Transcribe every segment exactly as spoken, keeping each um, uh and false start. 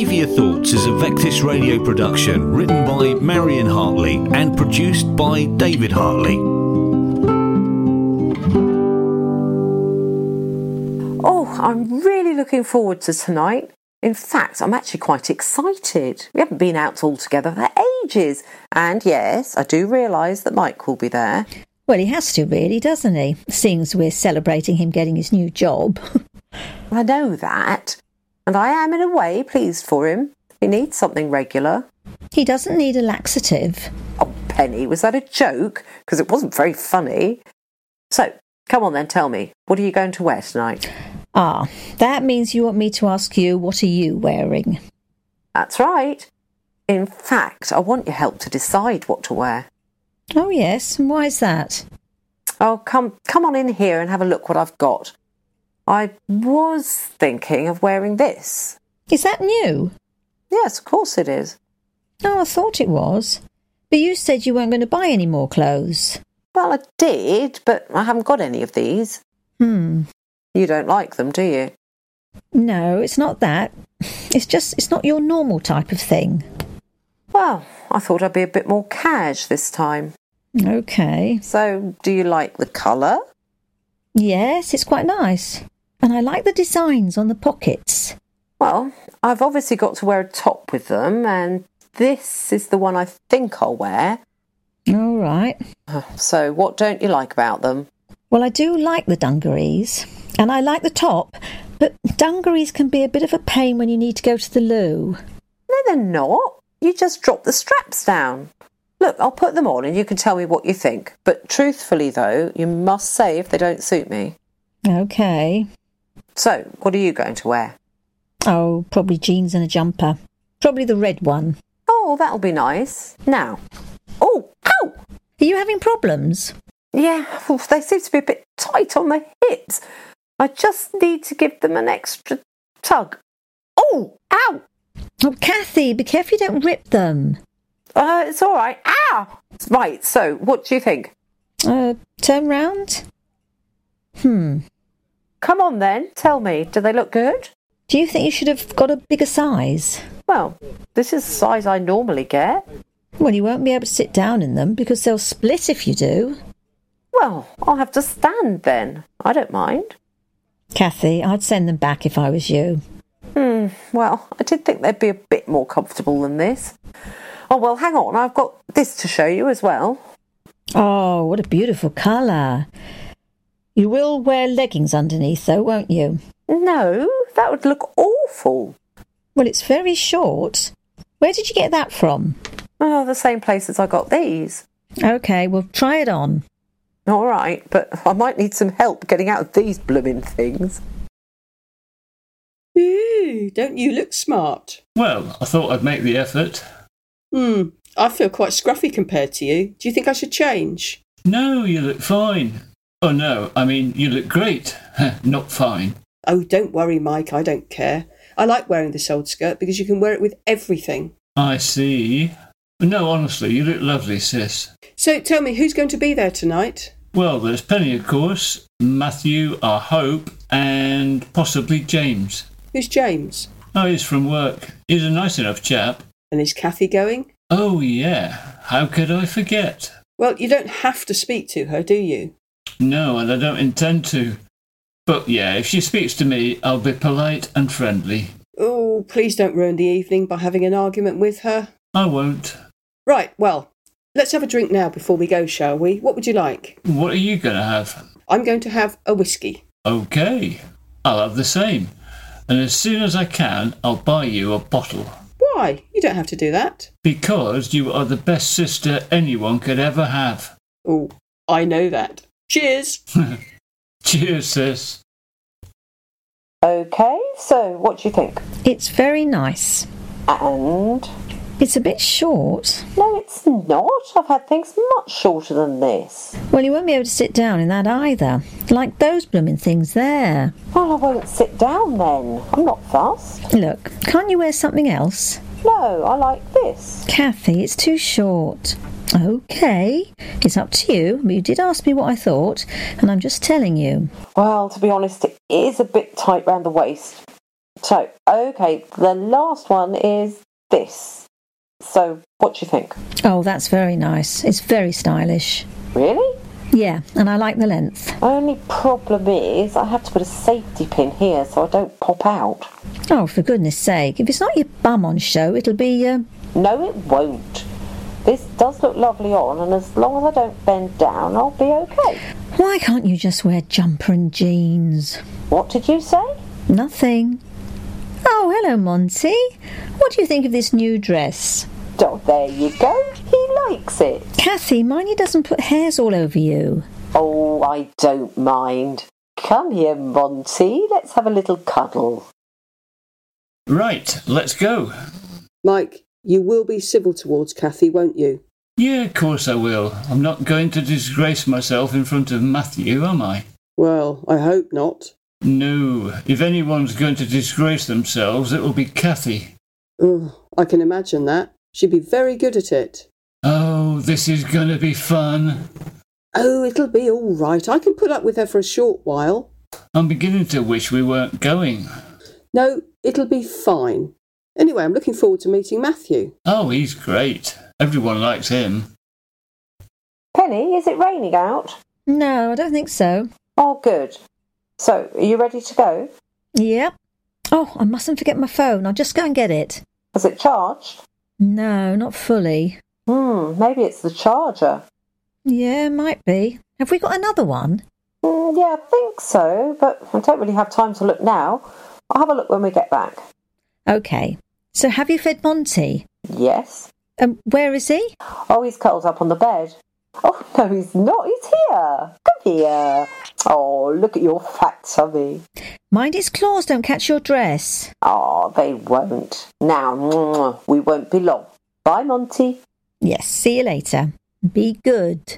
Ready for Your Thoughts is a Vectis radio production written by Marion Hartley and produced by David Hartley. Oh, I'm really looking forward to tonight. In fact, I'm actually quite excited. We haven't been out all together for ages. And yes, I do realise that Mike will be there. Well, he has to really, doesn't he? Seeing as we're celebrating him getting his new job. I know that. And I am in a way pleased for him. He needs something regular. He doesn't need a laxative. Oh, Penny, was that a joke? Because it wasn't very funny. So, come on then, tell me. What are you going to wear tonight? Ah, that means you want me to ask you, what are you wearing? That's right. In fact, I want your help to decide what to wear. Oh, yes. And why is that? Oh, come, come on in here and have a look what I've got. I was thinking of wearing this. Is that new? Yes, of course it is. Oh, I thought it was. But you said you weren't going to buy any more clothes. Well, I did, but I haven't got any of these. Hmm. You don't like them, do you? No, it's not that. It's just, it's not your normal type of thing. Well, I thought I'd be a bit more cash this time. OK. So, do you like the colour? Yes, it's quite nice. And I like the designs on the pockets. Well, I've obviously got to wear a top with them, and this is the one I think I'll wear. All right. So, what don't you like about them? Well, I do like the dungarees, and I like the top, but dungarees can be a bit of a pain when you need to go to the loo. No, they're not. You just drop the straps down. Look, I'll put them on and you can tell me what you think. But truthfully, though, you must say if they don't suit me. OK. So, what are you going to wear? Oh, probably jeans and a jumper. Probably the red one. Oh, that'll be nice. Now. Oh, ow! Are you having problems? Yeah, well, they seem to be a bit tight on the hips. I just need to give them an extra tug. Oh, ow! Oh, Kathy, be careful you don't rip them. Uh, it's all right. Ow! Right, so what do you think? Uh, turn round? Hmm. Come on then, tell me, do they look good? Do you think you should have got a bigger size? Well, this is the size I normally get. Well, you won't be able to sit down in them because they'll split if you do. Well, I'll have to stand then. I don't mind. Kathy, I'd send them back if I was you. Hmm, well, I did think they'd be a bit more comfortable than this. Oh, well, hang on, I've got this to show you as well. Oh, what a beautiful colour. You will wear leggings underneath, though, won't you? No, that would look awful. Well, it's very short. Where did you get that from? Oh, the same place as I got these. OK, well, try it on. All right, but I might need some help getting out of these blooming things. Ooh, don't you look smart? Well, I thought I'd make the effort. Hmm, I feel quite scruffy compared to you. Do you think I should change? No, you look fine. Oh, no, I mean, you look great. Not fine. Oh, don't worry, Mike, I don't care. I like wearing this old skirt because you can wear it with everything. I see. No, honestly, you look lovely, sis. So tell me, who's going to be there tonight? Well, there's Penny, of course, Matthew, I hope, and possibly James. Who's James? Oh, he's from work. He's a nice enough chap. And is Kathy going? Oh, yeah. How could I forget? Well, you don't have to speak to her, do you? No, and I don't intend to. But yeah, if she speaks to me, I'll be polite and friendly. Oh, please don't ruin the evening by having an argument with her. I won't. Right, well, let's have a drink now before we go, shall we? What would you like? What are you going to have? I'm going to have a whiskey. OK. I'll have the same. And as soon as I can, I'll buy you a bottle. Why? You don't have to do that. Because you are the best sister anyone could ever have. Oh, I know that. Cheers! Cheers, sis. OK, so what do you think? It's very nice. And? It's a bit short. No, it's not. I've had things much shorter than this. Well, you won't be able to sit down in that either. Like those blooming things there. Well, I won't sit down then. I'm not fussed. Look, can't you wear something else? No, I like this. Kathy, it's too short. OK, it's up to you. But you did ask me what I thought, and I'm just telling you. Well, to be honest, it is a bit tight round the waist. So, okay, the last one is this. So, what do you think? Oh, that's very nice. It's very stylish. Really? Yeah, and I like the length. Only problem is I have to put a safety pin here so I don't pop out. Oh, for goodness sake. If it's not your bum on show, it'll be... Uh... No, it won't. This does look lovely on, and as long as I don't bend down, I'll be okay. Why can't you just wear jumper and jeans? What did you say? Nothing. Oh, hello, Monty. What do you think of this new dress? Oh, there you go. He likes it. Kathy, mind he doesn't put hairs all over you. Oh, I don't mind. Come here, Monty. Let's have a little cuddle. Right, let's go. Mike, you will be civil towards Kathy, won't you? Yeah, of course I will. I'm not going to disgrace myself in front of Matthew, am I? Well, I hope not. No, if anyone's going to disgrace themselves, it will be Kathy. Oh, I can imagine that. She'd be very good at it. Oh, this is going to be fun. Oh, it'll be all right. I can put up with her for a short while. I'm beginning to wish we weren't going. No, it'll be fine. Anyway, I'm looking forward to meeting Matthew. Oh, he's great. Everyone likes him. Penny, is it raining out? No, I don't think so. Oh, good. So, are you ready to go? Yep. Oh, I mustn't forget my phone. I'll just go and get it. Was it charged? No, not fully. Hmm, maybe it's the charger. Yeah, might be. Have we got another one? Mm, yeah, I think so, but I don't really have time to look now. I'll have a look when we get back. OK. So have you fed Monty? Yes. Um, where is he? Oh, he's curled up on the bed. Oh, no, he's not. He's here. Come here. Oh, look at your fat tummy. Mind his claws don't catch your dress. Oh, they won't. Now, we won't be long. Bye, Monty. Yes, see you later. Be good.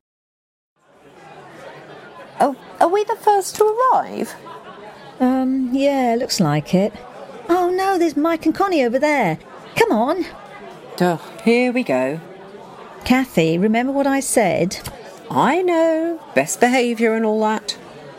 Oh, are we the first to arrive? Um, yeah, looks like it. Oh, no, there's Mike and Connie over there. Come on. Oh, here we go. Kathy, remember what I said? I know. Best behaviour and all that.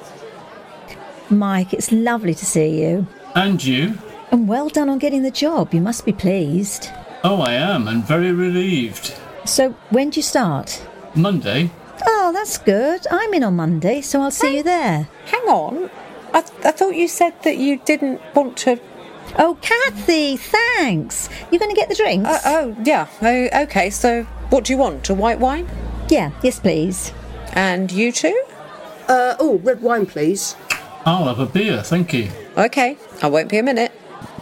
Mike, it's lovely to see you. And you? And well done on getting the job. You must be pleased. Oh, I am, and very relieved. So, when do you start? Monday. Oh, that's good. I'm in on Monday, so I'll see Hey. you there. Hang on. I, th- I thought you said that you didn't want to... Oh, Kathy, thanks. You going to get the drinks? Uh, oh, yeah. Oh, OK, so what do you want? A white wine? Yeah, yes, please. And you too? Uh, oh, red wine, please. I'll have a beer, thank you. OK, I won't be a minute.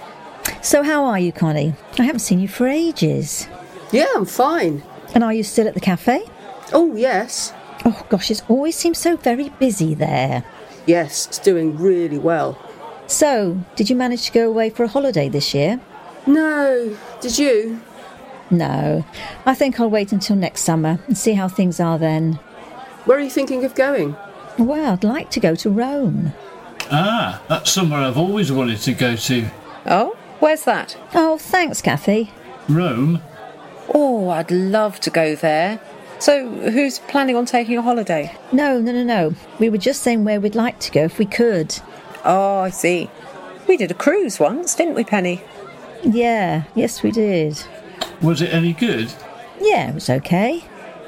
So how are you, Connie? I haven't seen you for ages. Yeah, I'm fine. And are you still at the cafe? Oh, yes. Oh, gosh, it always seems so very busy there. Yes, it's doing really well. So, did you manage to go away for a holiday this year? No, did you? No. I think I'll wait until next summer and see how things are then. Where are you thinking of going? Well, I'd like to go to Rome. Ah, that's somewhere I've always wanted to go to. Oh, where's that? Oh, thanks, Kathy. Rome? Oh, I'd love to go there. So, who's planning on taking a holiday? No, no, no, no. We were just saying where we'd like to go if we could. Oh, I see. We did a cruise once, didn't we, Penny? Yeah, yes, we did. Was it any good? Yeah, it was okay.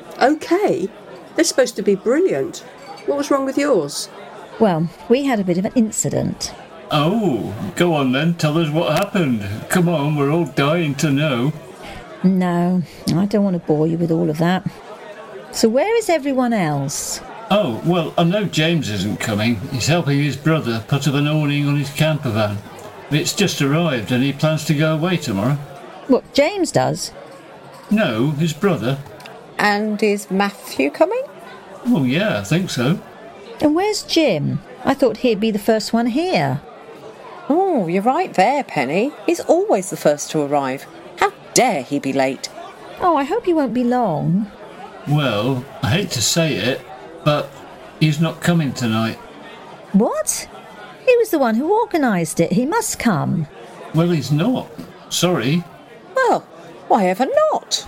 OK. They're supposed to be brilliant. What was wrong with yours? Well, we had a bit of an incident. Oh, go on then, tell us what happened. Come on, we're all dying to know. No, I don't want to bore you with all of that. So where is everyone else? Oh, well, I know James isn't coming. He's helping his brother put up an awning on his camper van. It's just arrived and he plans to go away tomorrow. What, James does? No, his brother. And is Matthew coming? Oh, yeah, I think so. And where's Jim? I thought he'd be the first one here. Oh, you're right there, Penny. He's always the first to arrive. How dare he be late? Oh, I hope he won't be long. Well, I hate to say it, but he's not coming tonight. What? He was the one who organised it. He must come. Well, he's not. Sorry. Well, why ever not?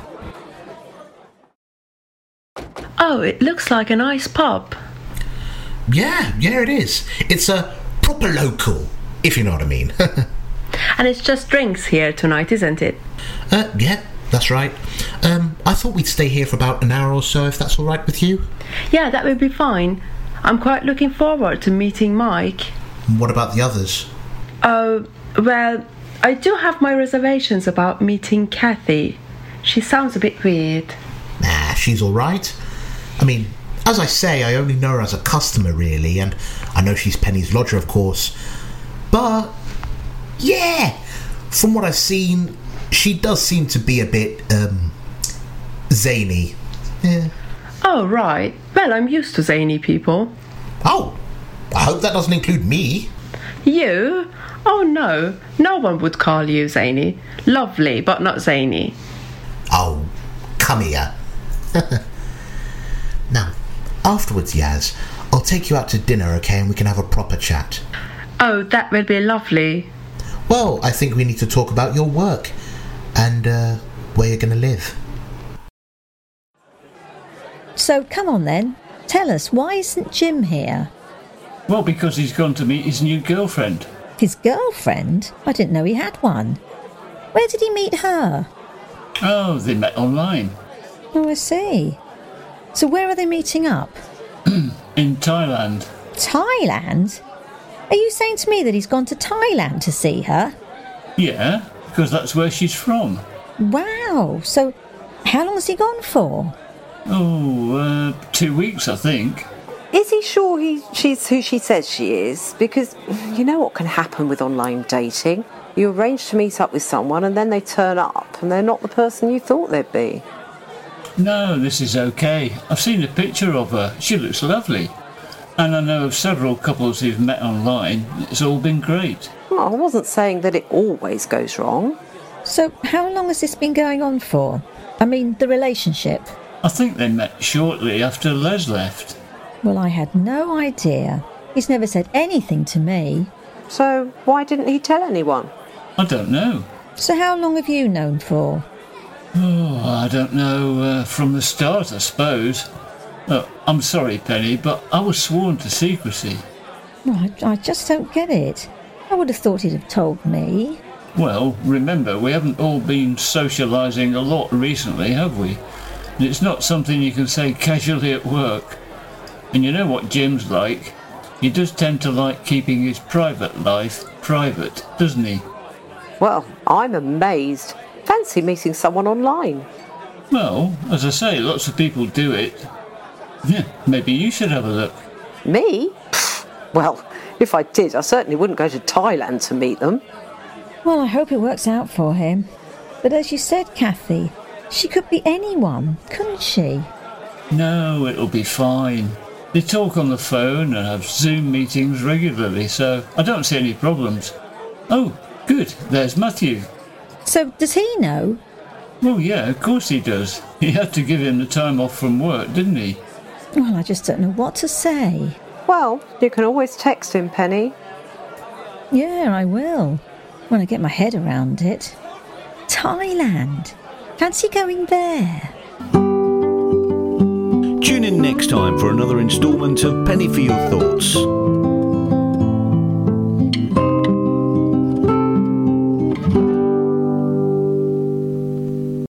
Oh, it looks like a nice pub. Yeah, yeah, it is. It's a proper local. if you know what I mean. And it's just drinks here tonight, isn't it? Uh, yeah, that's right. Um, I thought we'd stay here for about an hour or so, if that's all right with you. Yeah, that would be fine. I'm quite looking forward to meeting Mike. What about the others? Oh, well, I do have my reservations about meeting Kathy. She sounds a bit weird. Nah, she's all right. I mean, as I say, I only know her as a customer, really, and I know she's Penny's lodger, of course. But, yeah, from what I've seen, she does seem to be a bit, um, zany. Yeah. Oh, right. Well, I'm used to zany people. Oh, I hope that doesn't include me. You? Oh, no. No one would call you zany. Lovely, but not zany. Oh, come here. Now, afterwards, Yaz, I'll take you out to dinner, okay, and we can have a proper chat. Oh, that will be lovely. Well, I think we need to talk about your work and uh, where you're going to live. So, come on then. Tell us, why isn't Jim here? Well, because he's gone to meet his new girlfriend. His girlfriend? I didn't know he had one. Where did he meet her? Oh, they met online. Oh, I see. So where are they meeting up? In Thailand. Thailand? Are you saying to me that he's gone to Thailand to see her? Yeah, because that's where she's from. Wow. So how long has he gone for? Oh, uh, two weeks, I think. Is he sure he, she's who she says she is? Because you know what can happen with online dating. You arrange to meet up with someone and then they turn up and they're not the person you thought they'd be. No, this is okay. I've seen a picture of her. She looks lovely. And I know of several couples who've met online. It's all been great. Well, I wasn't saying that it always goes wrong. So how long has this been going on for? I mean, the relationship. I think they met shortly after Les left. Well, I had no idea. He's never said anything to me. So why didn't he tell anyone? I don't know. So how long have you known for? Oh, I don't know. Uh, from the start, I suppose. Look, I'm sorry, Penny, but I was sworn to secrecy. Well, I, I just don't get it. I would have thought he'd have told me. Well, remember, we haven't all been socialising a lot recently, have we? And it's not something you can say casually at work. And you know what Jim's like? He does tend to like keeping his private life private, doesn't he? Well, I'm amazed. Fancy meeting someone online. Well, as I say, lots of people do it. Yeah, maybe you should have a look. Me? Pfft. Well, if I did, I certainly wouldn't go to Thailand to meet them. Well, I hope it works out for him. But as you said, Kathy, she could be anyone, couldn't she? No, it'll be fine. They talk on the phone and have Zoom meetings regularly, so I don't see any problems. Oh, good, there's Matthew. So, does he know? Well, yeah, of course he does. He had to give him the time off from work, didn't he? Well, I just don't know what to say. Well, you can always text him, Penny. Yeah, I will, when I get my head around it. Thailand. Fancy going there. Tune in next time for another instalment of Penny for Your Thoughts.